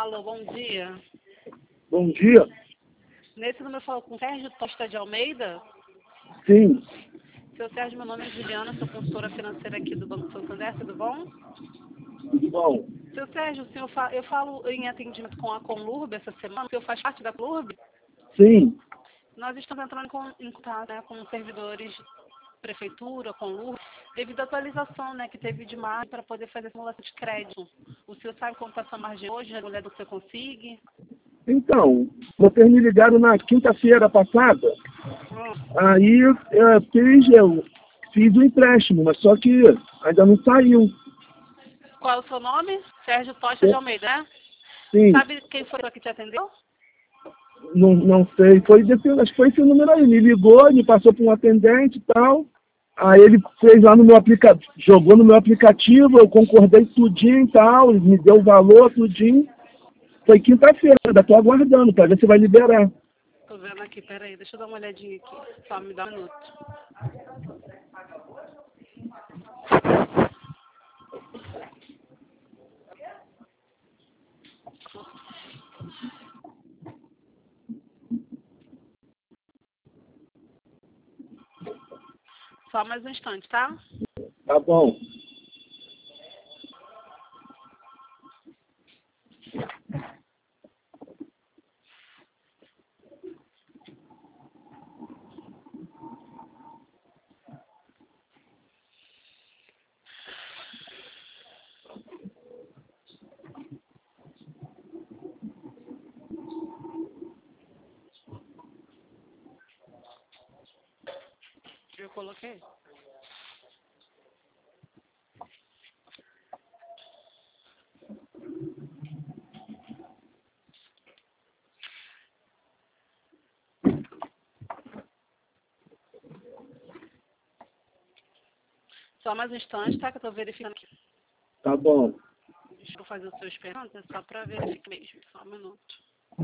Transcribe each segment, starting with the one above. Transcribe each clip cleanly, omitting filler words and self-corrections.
Alô, bom dia. Bom dia. Nesse número eu falo com Sérgio Tosta de Almeida. Sim, Seu Sérgio, meu nome é Juliana, sou consultora financeira aqui do Banco Santander, tudo bom? tudo bom. Seu Sérgio, eu falo em atendimento com a Conlurb essa semana, o senhor faz parte da Conlurb? Sim, Nós estamos entrando em contato, né, com servidores prefeitura, Conlurb, devido à atualização, né, que teve de margem para poder fazer simulação de crédito. O senhor sabe como está a sua margem hoje, a mulher do que você consiga? então, vocês me ligaram na quinta-feira passada, aí eu fiz o empréstimo, mas só que ainda não saiu. Qual é o seu nome? Sérgio Tosta de Almeida, né? Sim, Sabe quem foi que te atendeu? não sei, acho que foi esse número aí, me ligou, me passou para um atendente e tal, aí ele fez lá no meu aplicativo, jogou no meu aplicativo, eu concordei tudinho e tal, ele me deu o valor, tudinho. Foi quinta-feira, ainda estou aguardando para ver se vai liberar. Tô vendo aqui, peraí, deixa eu dar uma olhadinha aqui. Só me dá um minuto. Só mais um instante, tá? Tá bom. Eu coloquei. Só mais um instante, tá? Que eu tô verificando aqui. Tá bom. Deixa eu fazer o seu esperando, é só pra verificar mesmo. Só um minuto.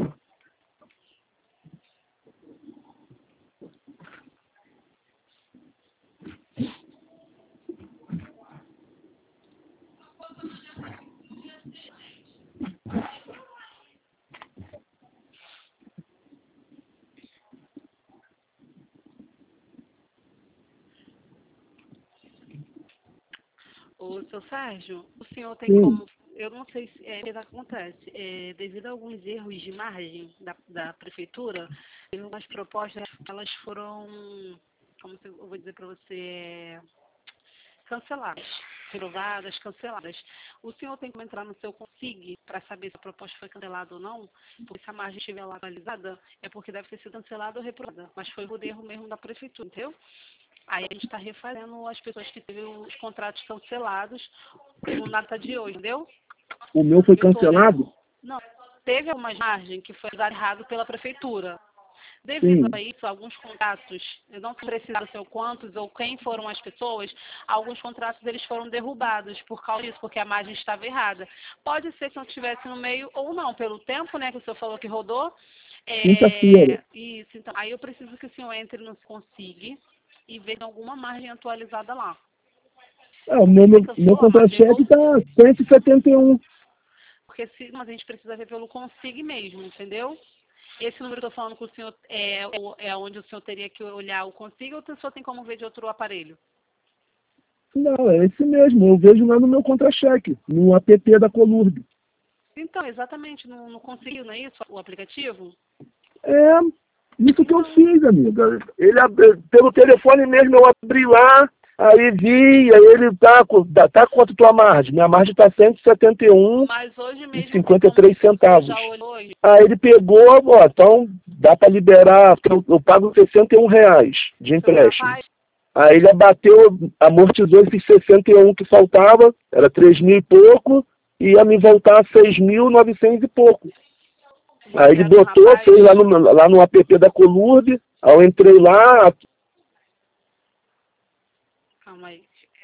Ô, seu Sérgio, o senhor tem Sim. como... Eu não sei se o que acontece. Devido a alguns erros de margem da prefeitura, teve algumas propostas, elas foram, como eu vou dizer para você, canceladas, reprovadas, canceladas. O senhor tem como entrar no seu Consig para saber se a proposta foi cancelada ou não? Porque se a margem estiver lá atualizada, é porque deve ter sido cancelada ou reprovada. Mas foi por erro mesmo da prefeitura, entendeu? Aí a gente está refazendo as pessoas que teve os contratos cancelados no data de hoje, entendeu? O meu foi Eu tô olhando. cancelado? Não, teve algumas margem que foi usada errado pela prefeitura. Devido Sim. a isso, alguns contratos, eu não preciso ser quantos ou quem foram as pessoas, alguns contratos eles foram derrubados por causa disso, porque a margem estava errada. Pode ser que não estivesse no meio ou não, pelo tempo, né, que o senhor falou que rodou. Quinta-feira. Isso, então, aí eu preciso que o senhor entre no Consig e veja alguma margem atualizada lá. O meu A margem contra-cheque errou, está 171. porque mas a gente precisa ver pelo Consig mesmo, entendeu? Esse número que eu estou falando com o senhor é onde o senhor teria que olhar o Consig ou o senhor tem como ver de outro aparelho? Não, é esse mesmo. Eu vejo lá no meu contra-cheque, no app da Conlurb. Então, exatamente, não conseguiu, não é isso, o aplicativo? É isso que eu Então, fiz, amiga. Pelo telefone mesmo eu abri lá, aí vi, aí ele tá quanto tua margem? Minha margem está 171 mas hoje e mesmo tem como, 53 o senhor centavos. já olhou hoje? Aí ele pegou, ó, então dá para liberar, porque eu pago R$ 61 de O senhor já empréstimo. faz? Aí ele abateu, amortizou esses 61 que faltava, era 3.000 e pouco, e ia me voltar a 6.900 e pouco. Aí ele Baseado no botou, rapaz? fez lá no app da Conlurb, aí eu entrei lá,